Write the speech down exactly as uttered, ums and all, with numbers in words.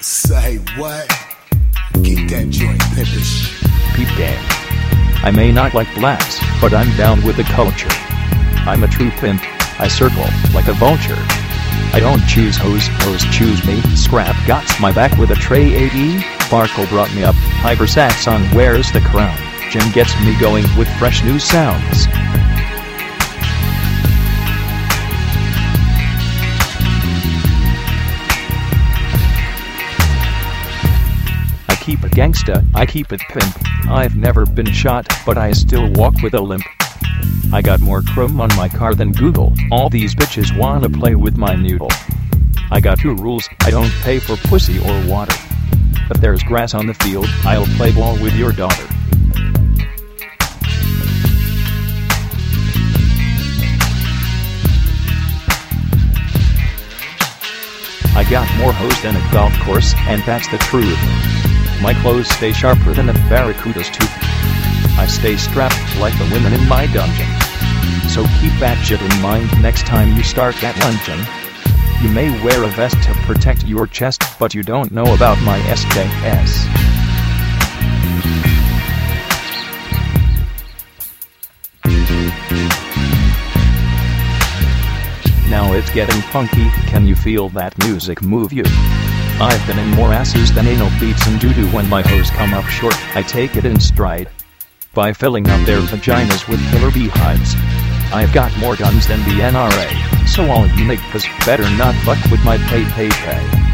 Say what? Keep that joint pimpish. Peep game. I may not like blacks, but I'm down with the culture. I'm a true pimp. I circle like a vulture. I don't choose hoes, hoes choose me. Scrap got my back with a tray A D. Sparkle brought me up. Hyper Saxon wears the crown. Jim gets me going with fresh new sounds. I keep it gangsta, I keep it pimp. I've never been shot, but I still walk with a limp. I got more chrome on my car than Google. All these bitches wanna play with my noodle. I got two rules, I don't pay for pussy or water. If there's grass on the field, I'll play ball with your daughter. I got more hoes than a golf course, and that's the truth. My clothes stay sharper than a barracuda's tooth. I stay strapped like the women in my dungeon. So keep that shit in mind next time you start that luncheon. You may wear a vest to protect your chest, but you don't know about my S K S. Now it's getting funky, can you feel that music move you? I've been in more asses than anal beats and doo-doo. When my hoes come up short, I take it in stride by filling up their vaginas with killer beehives. I've got more guns than the N R A, so all you niggas better not fuck with my pay pay pay.